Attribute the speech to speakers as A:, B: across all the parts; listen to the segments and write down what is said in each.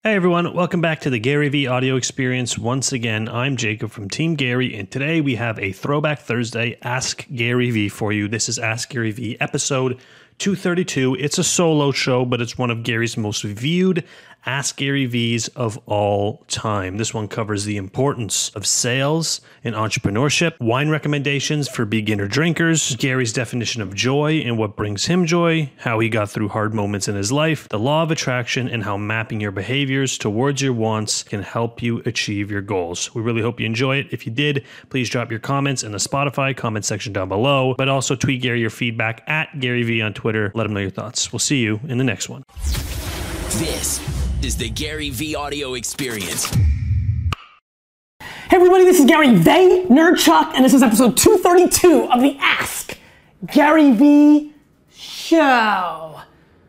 A: Hey everyone, welcome back to the Gary Vee audio experience. Once again, I'm Jacob from Team Gary, and today we have a Throwback Thursday Ask Gary Vee for you. This is Ask Gary Vee episode 232. It's a solo show, but it's one of Gary's most viewed Ask Gary Vees of all time. This one covers the importance of sales and entrepreneurship, wine recommendations for beginner drinkers, Gary's definition of joy and what brings him joy, how he got through hard moments in his life, the law of attraction, and how mapping your behaviors towards your wants can help you achieve your goals. We really hope you enjoy it. If you did, please drop your comments in the Spotify comment section down below, but also tweet Gary your feedback at Gary Vee on Twitter. Let him know your thoughts. We'll see you in the next one.
B: This is the Gary Vee audio experience.
C: Hey everybody, this is Gary Vaynerchuk, and this is episode 232 of the Ask Gary Vee show.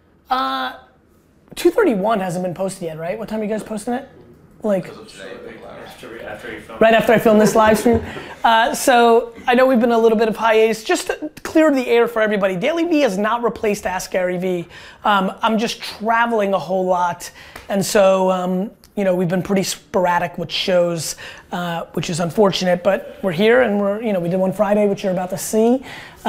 C: 231 hasn't been posted yet, right? What time are you guys posting it? Right after I film this live stream. So I know we've been a little bit of hiatus. Just to clear the air for everybody, Daily Vee has not replaced Ask Gary Vee. I'm just traveling a whole lot, and so we've been pretty sporadic with shows, which is unfortunate. But we're here, and we did one Friday, which you're about to see.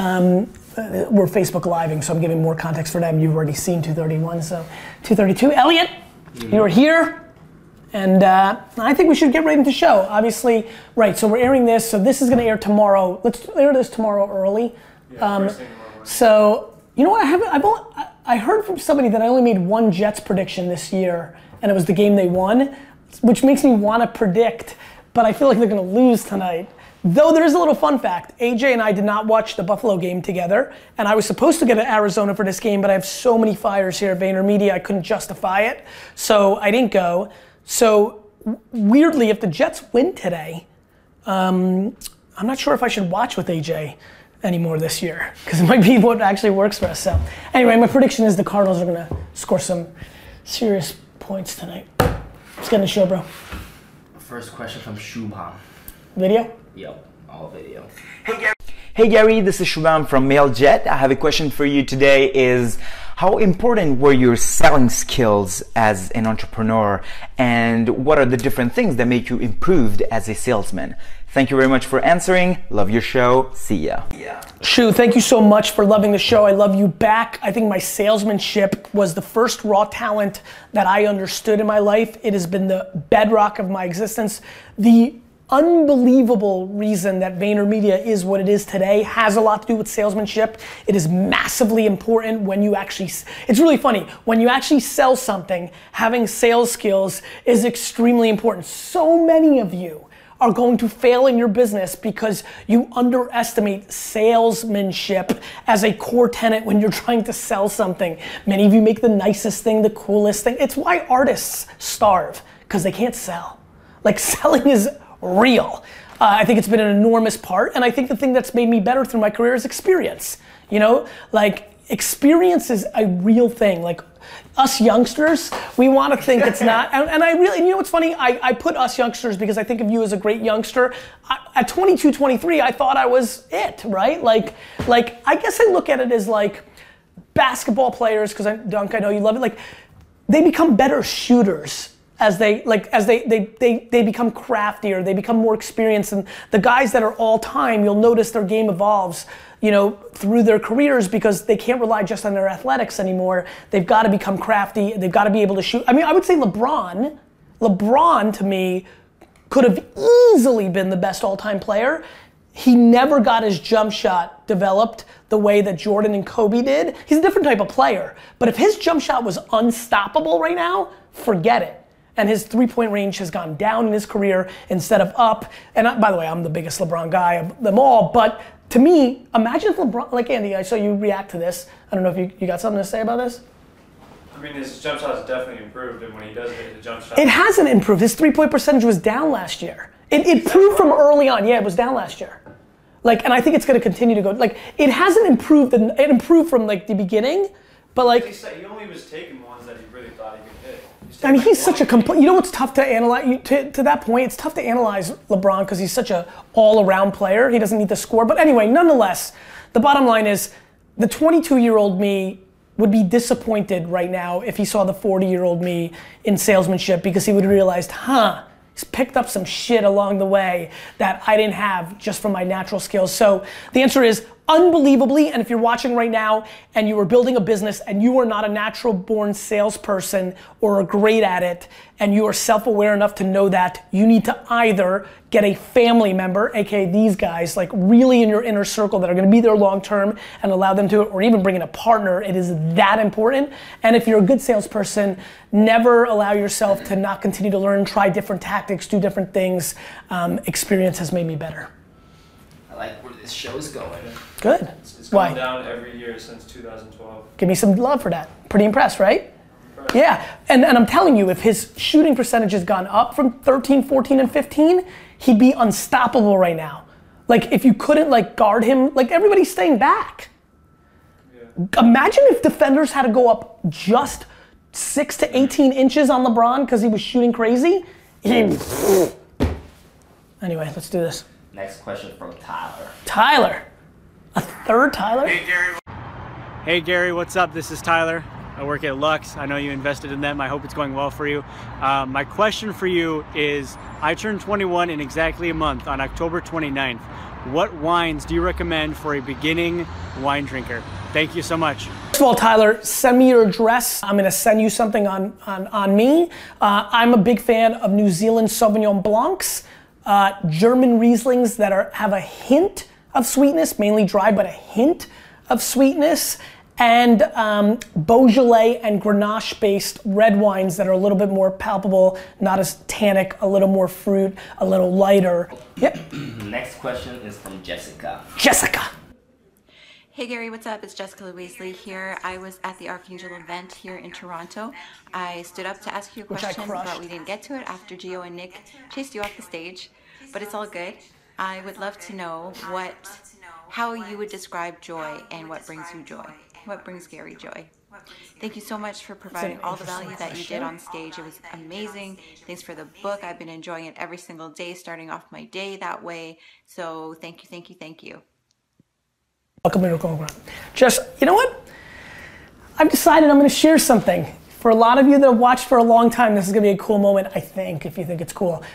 C: We're Facebook Living, so I'm giving more context for them. You've already seen 231, so 232. Elliot, you're here. And I think we should get right into the show. Obviously, right, so we're airing this, so this is gonna air tomorrow. Let's air this tomorrow early. First thing tomorrow morning. So, you know what, I heard from somebody that I only made one Jets prediction this year, and it was the game they won, which makes me wanna predict, but I feel like they're gonna lose tonight. Though there is a little fun fact, AJ and I did not watch the Buffalo game together, and I was supposed to get to Arizona for this game, but I have so many fires here at VaynerMedia, I couldn't justify it, so I didn't go. So weirdly, if the Jets win today, I'm not sure if I should watch with AJ anymore this year, because it might be what actually works for us. So anyway, my prediction is the Cardinals are gonna score some serious points tonight. Let's get in the show, bro.
D: First question from Shubham.
C: Video?
D: Yep, all video.
E: Hey Gary, this is Shubham from MailJet. I have a question for you today is, how important were your selling skills as an entrepreneur, and what are the different things that make you improved as a salesman? Thank you very much for answering. Love your show. See ya.
C: Shu, thank you so much for loving the show. I love you back. I think my salesmanship was the first raw talent that I understood in my life. It has been the bedrock of my existence. The unbelievable reason that VaynerMedia is what it is today has a lot to do with salesmanship. It is massively important when you actually, it's really funny, when you actually sell something, having sales skills is extremely important. So many of you are going to fail in your business because you underestimate salesmanship as a core tenet when you're trying to sell something. Many of you make the nicest thing, the coolest thing. It's why artists starve, because they can't sell. Like, selling is real. I think it's been an enormous part, and I think the thing that's made me better through my career is experience. Experience is a real thing. Like, us youngsters, we want to think it's not, and I really, you know what's funny? I put us youngsters because I think of you as a great youngster. At 22, 23, I thought I was it, right? Like, I guess I look at it as like basketball players, because Dunk, I know you love it, like, they become better shooters as they become craftier, they become more experienced, and the guys that are all time, you'll notice their game evolves, through their careers, because they can't rely just on their athletics anymore. They've got to become crafty, they've got to be able to shoot. I mean, I would say LeBron to me could have easily been the best all-time player. He never got his jump shot developed the way that Jordan and Kobe did. He's a different type of player, but if his jump shot was unstoppable right now, forget it. And his three-point range has gone down in his career instead of up. And by the way, I'm the biggest LeBron guy of them all, but to me, imagine if LeBron, like Andy, I saw you react to this. I don't know if you got something to say about this?
F: I mean, his jump shot has definitely improved, and when he does hit the jump shot.
C: It hasn't improved. His three-point percentage was down last year. It improved from early on. Yeah, it was down last year. And I think it's gonna continue to go. It hasn't improved, it improved from the beginning, but
F: He only was taking ones that he really thought he could hit.
C: I mean, he's such a complete, you know what's tough to analyze, to that point, it's tough to analyze LeBron because he's such a all-around player. He doesn't need to score. But anyway, nonetheless, the bottom line is the 22-year-old me would be disappointed right now if he saw the 40-year-old me in salesmanship, because he would have realized, he's picked up some shit along the way that I didn't have just from my natural skills. So the answer is unbelievably, and if you're watching right now and you are building a business and you are not a natural born salesperson or are great at it, and you are self-aware enough to know that, you need to either get a family member, aka these guys, like really in your inner circle that are gonna be there long term and allow them to, or even bring in a partner. It is that important. And if you're a good salesperson, never allow yourself to not continue to learn, try different tactics, do different things. Experience has made me better.
D: I like where this show's going.
C: Good.
F: It's
C: Why?
F: gone down every year since 2012.
C: Give me some love for that. Pretty impressed, right? Yeah, and I'm telling you, if his shooting percentage has gone up from 13, 14, and 15, he'd be unstoppable right now. Like, if you couldn't like guard him, like everybody's staying back. Yeah. Imagine if defenders had to go up just 6 to 18 inches on LeBron because he was shooting crazy. Anyway, let's do this.
D: Next question from Tyler.
C: Tyler. A third Tyler?
G: Hey Gary, what's up? This is Tyler. I work at Lux. I know you invested in them. I hope it's going well for you. My question for you is, I turned 21 in exactly a month on October 29th. What wines do you recommend for a beginning wine drinker? Thank you so much.
C: First of all, Tyler, send me your address. I'm gonna send you something on me. I'm a big fan of New Zealand Sauvignon Blancs, German Rieslings that have a hint of sweetness, mainly dry, but a hint of sweetness, and Beaujolais and Grenache-based red wines that are a little bit more palpable, not as tannic, a little more fruit, a little lighter. Yep.
D: Next question is from Jessica.
C: Jessica.
H: Hey Gary, what's up? It's Jessica Louisley here. I was at the Archangel event here in Toronto. I stood up to ask you a question, but we didn't get to it after Gio and Nick chased you off the stage. But it's all good. I would love to know how you would describe joy and what brings you joy. What brings Gary joy? Thank you so much for providing all the value that you did on stage. It was amazing. Thanks for the book. I've been enjoying it every single day, starting off my day that way. So thank you, thank you, thank you.
C: Welcome to Miracle. Just, you know what? I've decided I'm gonna share something. For a lot of you that have watched for a long time, this is gonna be a cool moment, I think, if you think it's cool.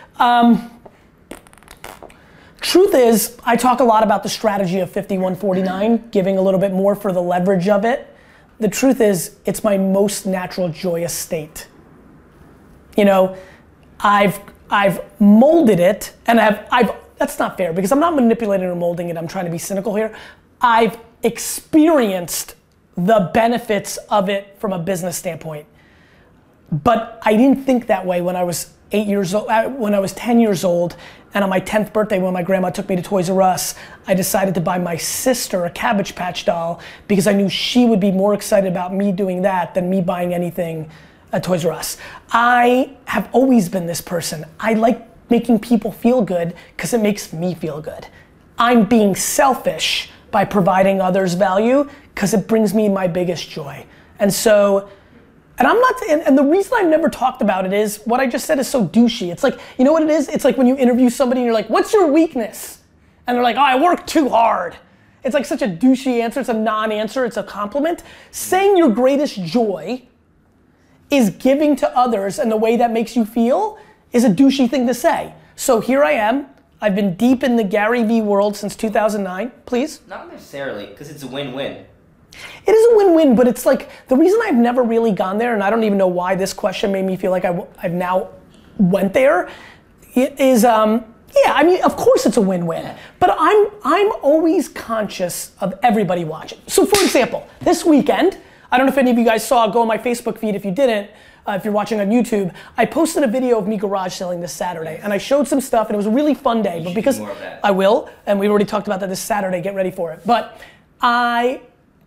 C: Truth is, I talk a lot about the strategy of 51-49, giving a little bit more for the leverage of it. The truth is, it's my most natural joyous state. You know, I've molded it, and that's not fair, because I'm not manipulating or molding it, I'm trying to be cynical here. I've experienced the benefits of it from a business standpoint. But I didn't think that way when I was 8 years old, when I was 10 years old, and on my 10th birthday when my grandma took me to Toys R Us, I decided to buy my sister a Cabbage Patch doll because I knew she would be more excited about me doing that than me buying anything at Toys R Us. I have always been this person. I like making people feel good because it makes me feel good. I'm being selfish by providing others value because it brings me my biggest joy. And so, and the reason I've never talked about it is, what I just said is so douchey. It's like, you know what it is? It's like when you interview somebody and you're like, what's your weakness? And they're like, oh, I work too hard. It's like such a douchey answer, it's a non-answer, it's a compliment. Saying your greatest joy is giving to others and the way that makes you feel is a douchey thing to say. So here I am, I've been deep in the Gary Vee world since 2009, please?
D: Not necessarily, because it's a win-win.
C: It is a win-win, but it's like, the reason I've never really gone there, and I don't even know why this question made me feel like I've now went there, is, yeah, I mean, of course it's a win-win, but I'm always conscious of everybody watching. So for example, this weekend, I don't know if any of you guys saw, go on my Facebook feed if you didn't, if you're watching on YouTube, I posted a video of me garage selling this Saturday, and I showed some stuff, and it was a really fun day, but because I will, and we already talked about that this Saturday, get ready for it, but I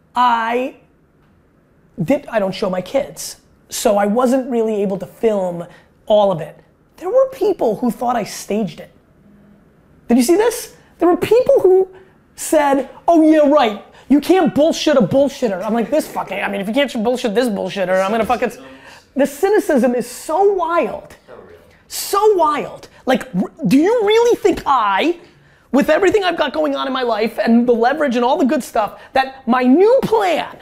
C: don't show my kids, so I wasn't really able to film all of it. There were people who thought I staged it. Did you see this? There were people who said, oh yeah, right, you can't bullshit a bullshitter. I'm like, this fucking, I mean, if you can't bullshit this bullshitter, I'm gonna fucking, the cynicism is so wild. So wild. Like, do you really think with everything I've got going on in my life and the leverage and all the good stuff, that my new plan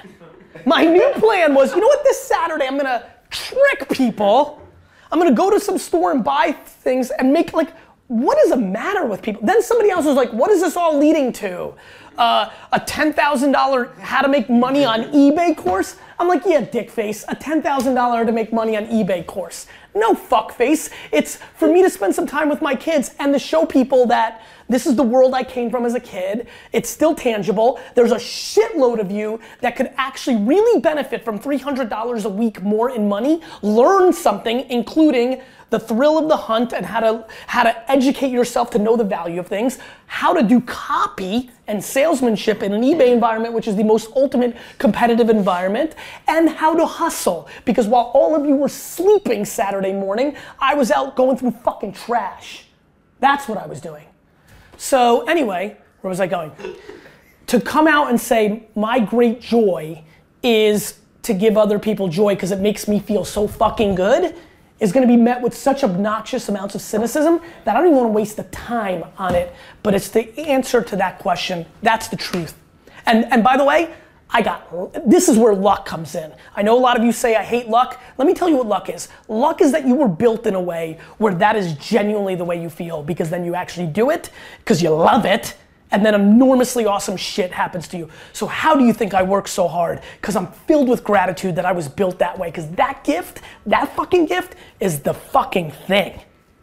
C: My new plan was, you know what, this Saturday I'm gonna trick people. I'm gonna go to some store and buy things and make like, what is the matter with people? Then somebody else was like, what is this all leading to? A $10,000 how to make money on eBay course? I'm like, yeah, dick face, a $10,000 to make money on eBay course. No, fuck face. It's for me to spend some time with my kids and to show people that this is the world I came from as a kid. It's still tangible. There's a shitload of you that could actually really benefit from $300 a week more in money, learn something, including the thrill of the hunt and how to educate yourself to know the value of things, how to do copy and salesmanship in an eBay environment, which is the most ultimate competitive environment, and how to hustle. Because while all of you were sleeping Saturday morning, I was out going through fucking trash. That's what I was doing. So anyway, where was I going? To come out and say my great joy is to give other people joy because it makes me feel so fucking good is gonna be met with such obnoxious amounts of cynicism that I don't even wanna waste the time on it, but it's the answer to that question. That's the truth. And by the way, this is where luck comes in. I know a lot of you say I hate luck. Let me tell you what luck is. Luck is that you were built in a way where that is genuinely the way you feel because then you actually do it because you love it and then enormously awesome shit happens to you. So how do you think I work so hard? Because I'm filled with gratitude that I was built that way because that gift, that fucking gift is the fucking thing.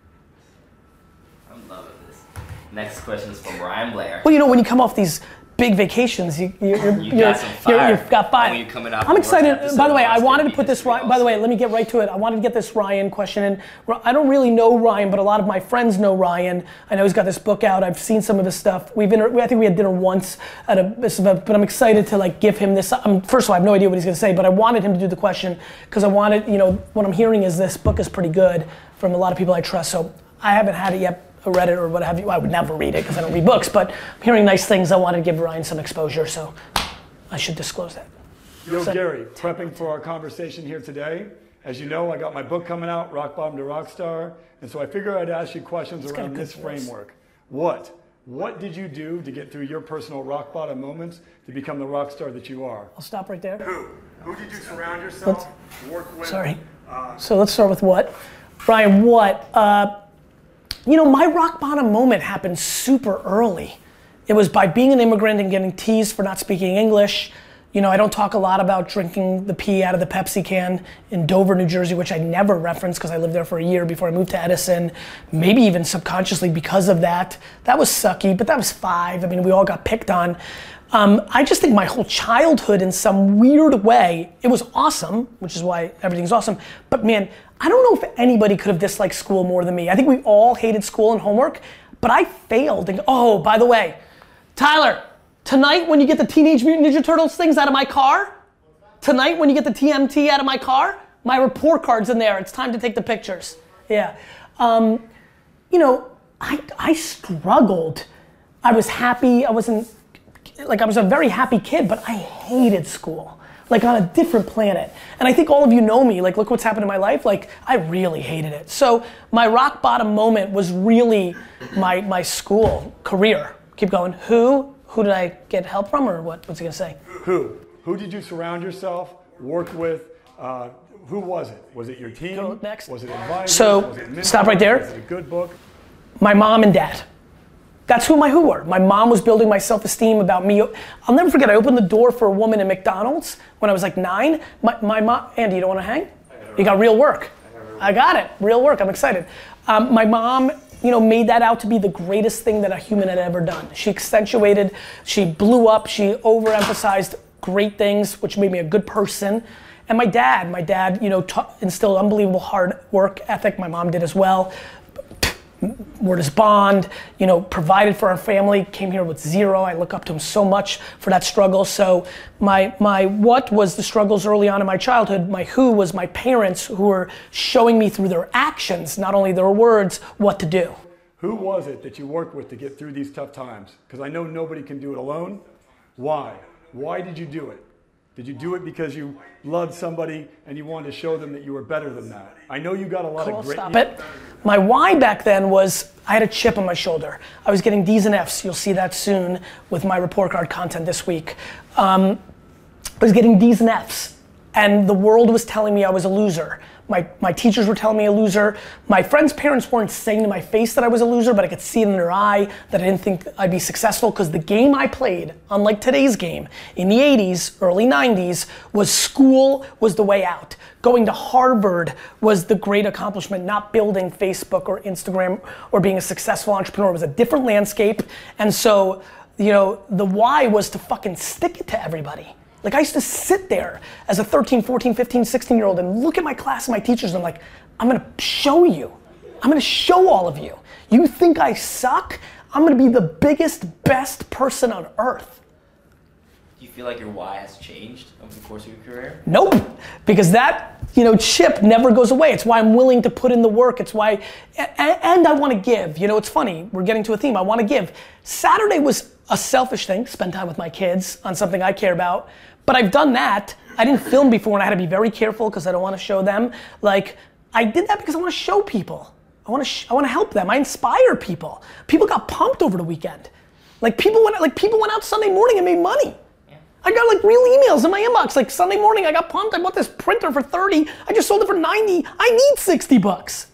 D: I'm loving this. Next question is from Ryan Blair.
C: Well, you know, when you come off these big vacations, you've got fire.
D: When you're coming out
C: I'm excited. By the way, I wanted to put this, by the way, let me get right to it. I wanted to get this Ryan question in. I don't really know Ryan, but a lot of my friends know Ryan. I know he's got this book out. I've seen some of his stuff. I think we had dinner once at but I'm excited to like give him this. First of all, I have no idea what he's gonna say, but I wanted him to do the question because I wanted, you know, what I'm hearing is this book is pretty good from a lot of people I trust. So I haven't had it yet. Read it or what have you. I would never read it because I don't read books, but I'm hearing nice things. I wanted to give Ryan some exposure, so I should disclose that.
I: Yo, Gary, prepping for our conversation here today. As you know, I got my book coming out, Rock Bottom to Rockstar, and so I figured I'd ask you questions around this framework. What did you do to get through your personal rock bottom moments to become the rock star that you are?
C: I'll stop right there.
I: Who did you surround yourself, work with?
C: Sorry. So let's start with what? Ryan, what? You know, my rock bottom moment happened super early. It was by being an immigrant and getting teased for not speaking English. You know, I don't talk a lot about drinking the pee out of the Pepsi can in Dover, New Jersey, which I never referenced because I lived there for a year before I moved to Edison. Maybe even subconsciously because of that. That was sucky, but that was 5. I mean, we all got picked on. I just think my whole childhood in some weird way, it was awesome, which is why everything's awesome. But man, I don't know if anybody could have disliked school more than me. I think we all hated school and homework, but I failed. And, oh, by the way, Tyler, tonight when you get the Teenage Mutant Ninja Turtles things out of my car, tonight when you get the TMT out of my car, my report card's in there. It's time to take the pictures. Yeah. You know, I struggled. I was happy. I was a very happy kid, but I hated school. Like on a different planet. And I think all of you know me, like look what's happened in my life, like I really hated it. So my rock bottom moment was really my school career. Keep going. Who did I get help from or what's he gonna say?
I: Who did you surround yourself, work with, who was it? Was it your team?
C: Go next.
I: Was it advisors?
C: So
I: was it
C: stop right there.
I: Was it a good book?
C: My mom and dad. That's who my who were. My mom was building my self-esteem about me. I'll never forget, I opened the door for a woman at McDonald's when I was like 9. My mom, Andy, you don't wanna hang? You got real work. I got it, real work, I'm excited. My mom, you know, made that out to be the greatest thing that a human had ever done. She accentuated, she blew up, she overemphasized great things, which made me a good person. And my dad, you know, instilled unbelievable hard work ethic. My mom did as well. Word is bond, you know, provided for our family, came here with 0. I look up to him so much for that struggle. So my what was the struggles early on in my childhood. My who was my parents who were showing me through their actions, not only their words, what to do.
I: Who was it that you worked with to get through these tough times? Because I know nobody can do it alone. Why? Why did you do it? Did you do it because you loved somebody and you wanted to show them that you were better than that? I know you got a lot of great...
C: Stop it. My why back then was I had a chip on my shoulder. I was getting D's and F's. You'll see that soon with my report card content this week. I was getting D's and F's, and the world was telling me I was a loser. My teachers were telling me a loser. My friends' parents weren't saying to my face that I was a loser, but I could see it in their eye that I didn't think I'd be successful, because the game I played, unlike today's game, in the 80s, early 90s, was school was the way out. Going to Harvard was the great accomplishment, not building Facebook or Instagram or being a successful entrepreneur. It was a different landscape. And so, you know, the why was to fucking stick it to everybody. Like, I used to sit there as a 13, 14, 15, 16-year-old and look at my class and my teachers, and I'm like, I'm gonna show you. I'm gonna show all of you. You think I suck? I'm gonna be the biggest, best person on earth.
D: Do you feel like your why has changed over the course of your career?
C: Nope, because that, you know, chip never goes away. It's why I'm willing to put in the work. It's why, and I want to give. You know, it's funny, we're getting to a theme. I want to give. Saturday was a selfish thing, spend time with my kids on something I care about. But I've done that. I didn't film before and I had to be very careful because I don't want to show them. Like, I did that because I want to show people. I want to help them. I inspire people. People got pumped over the weekend. Like, people went out Sunday morning and made money. I got like real emails in my inbox. Like, Sunday morning I got pumped. I bought this printer for 30. I just sold it for 90. I need 60 bucks.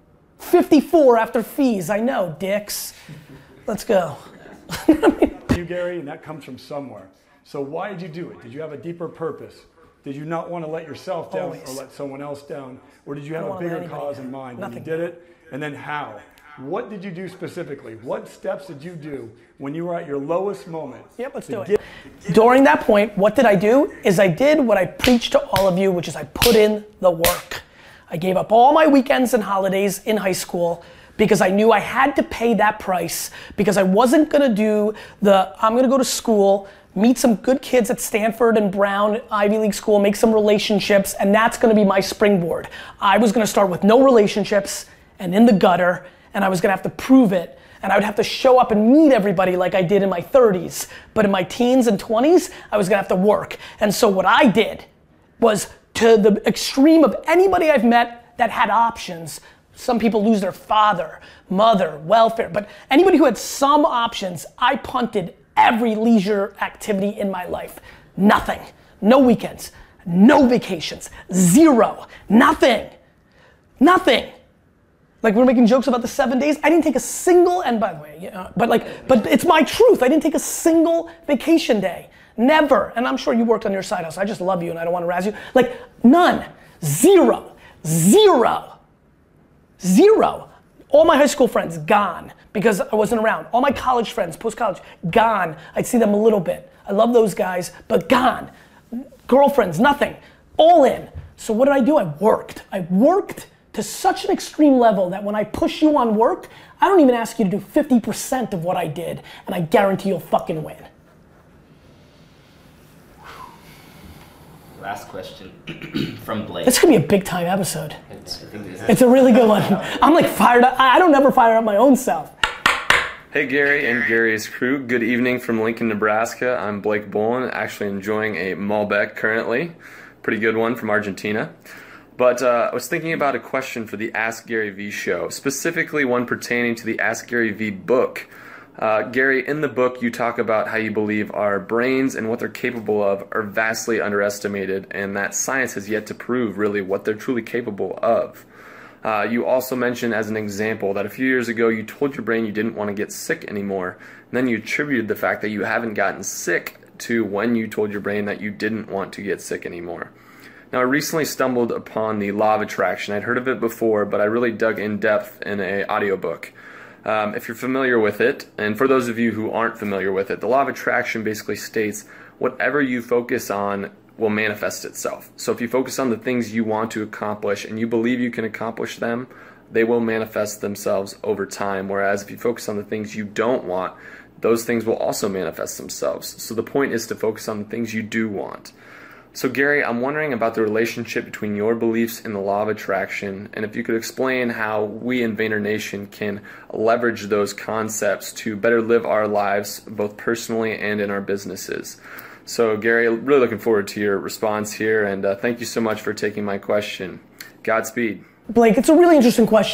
C: 54 after fees. I know, dicks. Let's go.
I: You, Gary, and that comes from somewhere. So why did you do it? Did you have a deeper purpose? Did you not want to let yourself down or let someone else down? Or did you have a bigger cause in mind when you did it? And then how? What did you do specifically? What steps did you do when you were at your lowest moment?
C: Yep, let's do it. During that point, what did I do? Is I did what I preached to all of you, which is I put in the work. I gave up all my weekends and holidays in high school because I knew I had to pay that price, because I wasn't gonna do I'm gonna go to school, meet some good kids at Stanford and Brown, Ivy League school, make some relationships, and that's gonna be my springboard. I was gonna start with no relationships and in the gutter, and I was gonna have to prove it, and I would have to show up and meet everybody like I did in my 30s. But in my teens and 20s, I was gonna have to work. And so what I did was, to the extreme of anybody I've met that had options. Some people lose their father, mother, welfare, but anybody who had some options, I punted every leisure activity in my life. Nothing. No weekends, no vacations, zero, nothing. Nothing. Like, we're making jokes about the 7 days. I didn't take a single, and by the way, you know, but it's my truth. I didn't take a single vacation day. Never. And I'm sure you worked on your side hustle. I just love you and I don't want to razz you. Like, none. Zero. Zero. Zero. All my high school friends, gone, because I wasn't around. All my college friends, post-college, gone. I'd see them a little bit. I love those guys, but gone. Girlfriends, nothing. All in. So what did I do? I worked. I worked to such an extreme level that when I push you on work, I don't even ask you to do 50% of what I did, and I guarantee you'll fucking win.
D: Last question from Blake.
C: This could be a big time episode. It's a really good one. I'm like fired up. I don't ever fire up my own self.
J: Hey Gary and Gary's crew, good evening from Lincoln, Nebraska. I'm Blake Bolin, actually enjoying a Malbec currently. Pretty good one from Argentina. But I was thinking about a question for the Ask Gary Vee show, specifically one pertaining to the Ask Gary Vee book. Gary, in the book you talk about how you believe our brains and what they're capable of are vastly underestimated, and that science has yet to prove really what they're truly capable of. You also mentioned as an example that a few years ago you told your brain you didn't want to get sick anymore, and then you attributed the fact that you haven't gotten sick to when you told your brain that you didn't want to get sick anymore. Now, I recently stumbled upon the Law of Attraction. I'd heard of it before, but I really dug in depth in an audiobook. If you're familiar with it, and for those of you who aren't familiar with it, the Law of Attraction basically states whatever you focus on will manifest itself. So if you focus on the things you want to accomplish and you believe you can accomplish them, they will manifest themselves over time. Whereas if you focus on the things you don't want, those things will also manifest themselves. So the point is to focus on the things you do want. So Gary, I'm wondering about the relationship between your beliefs and the Law of Attraction, and if you could explain how we in Vayner Nation can leverage those concepts to better live our lives, both personally and in our businesses. So Gary, really looking forward to your response here, and thank you so much for taking my question. Godspeed.
C: Blake, it's a really interesting question.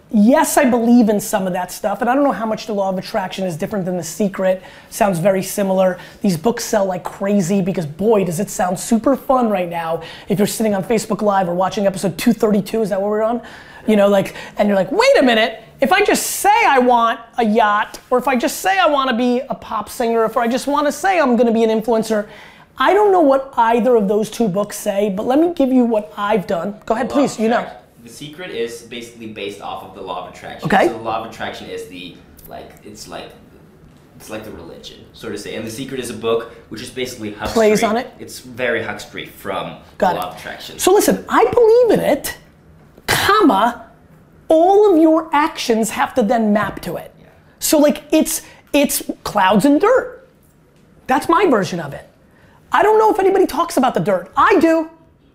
C: yes, I believe in some of that stuff, and I don't know how much the law of attraction is different than The Secret. Sounds very similar. These books sell like crazy because boy, does it sound super fun right now if you're sitting on Facebook Live or watching episode 232, is that what we're on? You know, like, and you're like, wait a minute, if I just say I want a yacht, or if I just say I want to be a pop singer, if I just want to say I'm going to be an influencer, I don't know what either of those two books say, but let me give you what I've done. Go ahead, please, you know.
D: The Secret is basically based off of the law of attraction.
C: Okay.
D: So the law of attraction is it's like the religion, so to say. And The Secret is a book which is basically Huck's
C: Plays
D: Street.
C: on it?
D: It's very Huck's Street from
C: Got
D: the
C: it.
D: law of attraction.
C: So listen, I believe in it, comma, all of your actions have to then map to it.
D: Yeah.
C: So like it's clouds and dirt. That's my version of it. I don't know if anybody talks about the dirt. I do.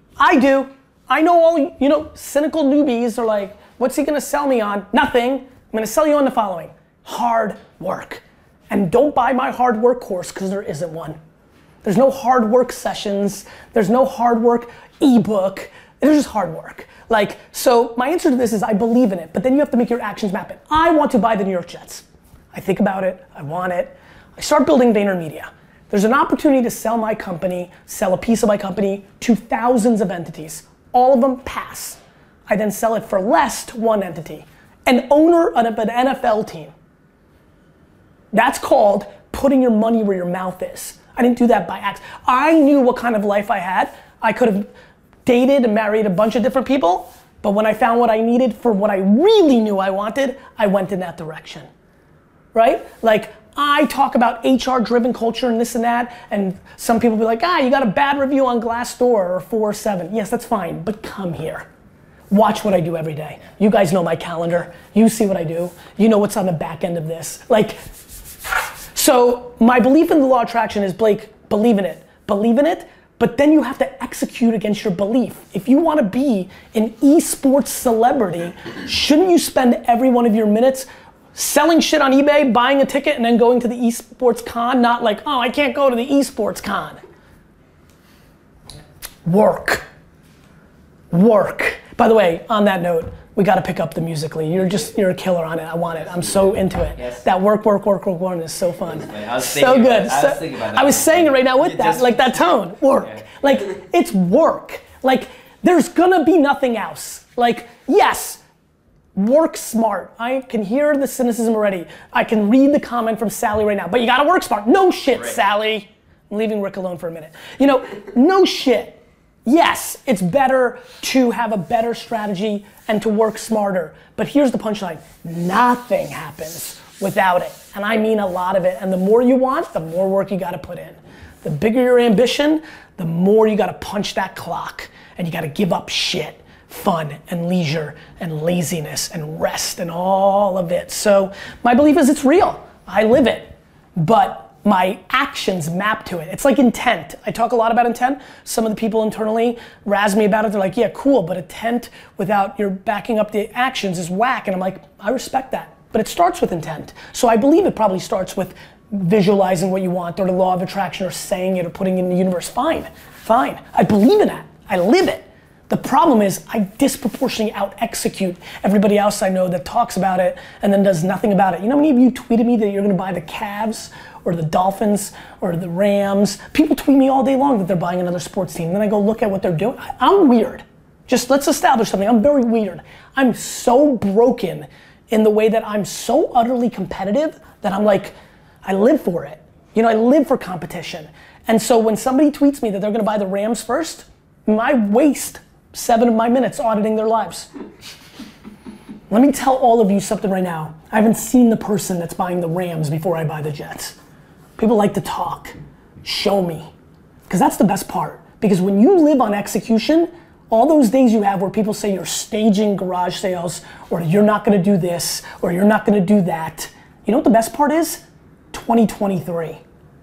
C: I know all, cynical newbies are like, what's he gonna sell me on? Nothing. I'm gonna sell you on the following. Hard work. And don't buy my hard work course because there isn't one. There's no hard work sessions. There's no hard work ebook. There's just hard work. Like, so my answer to this is I believe in it, but then you have to make your actions map it. I want to buy the New York Jets. I think about it, I want it. I start building VaynerMedia. There's an opportunity to sell my company, sell a piece of my company to thousands of entities. All of them pass. I then sell it for less to one entity. An owner of an NFL team. That's called putting your money where your mouth is. I didn't do that by accident. I knew what kind of life I had. I could have dated and married a bunch of different people, but when I found what I needed for what I really knew I wanted, I went in that direction, right? Like, I talk about HR-driven culture and this and that, and some people be like, you got a bad review on Glassdoor or 4.7. Yes, that's fine, but come here. Watch what I do every day. You guys know my calendar. You see what I do. You know what's on the back end of this. Like, so my belief in the law of attraction is, Blake, believe in it, but then you have to execute against your belief. If you want to be an esports celebrity, shouldn't you spend every one of your minutes selling shit on eBay, buying a ticket, and then going to the esports con? Not like, I can't go to the esports con. Work. By the way, on that note, we got to pick up the Musical.ly. You're a killer on it. I want it. I'm so into it.
D: Yes.
C: That work is so fun.
D: So
C: good. I was saying it right now with that, like that tone. Work.
D: Yeah.
C: Like, it's work. Like, there's gonna be nothing else. Like, yes, work smart. I can hear the cynicism already. I can read the comment from Sally right now, but you gotta work smart. No shit, right. Sally. I'm leaving Rick alone for a minute. No shit. Yes, it's better to have a better strategy and to work smarter. But here's the punchline. Nothing happens without it. And I mean a lot of it. And the more you want, the more work you gotta put in. The bigger your ambition, the more you gotta punch that clock. And you gotta give up shit, fun and leisure and laziness and rest and all of it. So my belief is it's real. I live it. But my actions map to it. It's like intent. I talk a lot about intent. Some of the people internally razz me about it. They're like, yeah, cool, but intent without your backing up the actions is whack. And I'm like, I respect that. But it starts with intent. So I believe it probably starts with visualizing what you want or the law of attraction or saying it or putting it in the universe. Fine. I believe in that. I live it. The problem is I disproportionately out-execute everybody else I know that talks about it and then does nothing about it. You know how many of you tweeted me that you're gonna buy the Cavs or the Dolphins or the Rams? People tweet me all day long that they're buying another sports team. And then I go look at what they're doing. I'm weird. Just let's establish something. I'm very weird. I'm so broken in the way that I'm so utterly competitive that I'm like, I live for it. I live for competition. And so when somebody tweets me that they're gonna buy the Rams first, I waste 7 of my minutes auditing their lives. Let me tell all of you something right now. I haven't seen the person that's buying the Rams before I buy the Jets. People like to talk. Show me. Because that's the best part. Because when you live on execution, all those days you have where people say you're staging garage sales, or you're not gonna do this, or you're not gonna do that. You know what the best part is? 2023.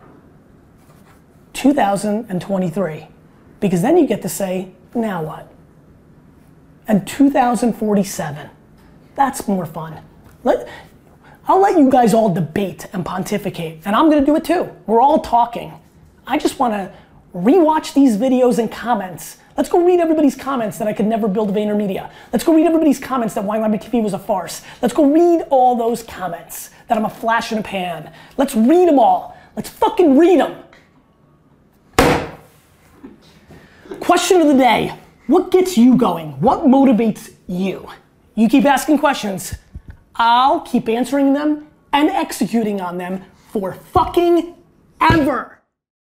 C: 2023. Because then you get to say, now what? And 2047. That's more fun. I'll let you guys all debate and pontificate, and I'm gonna do it too. We're all talking. I just wanna rewatch these videos and comments. Let's go read everybody's comments that I could never build VaynerMedia. Let's go read everybody's comments that Wine Library TV was a farce. Let's go read all those comments that I'm a flash in a pan. Let's read them all. Let's fucking read them. Question of the day. What gets you going? What motivates you? You keep asking questions. I'll keep answering them and executing on them for fucking ever.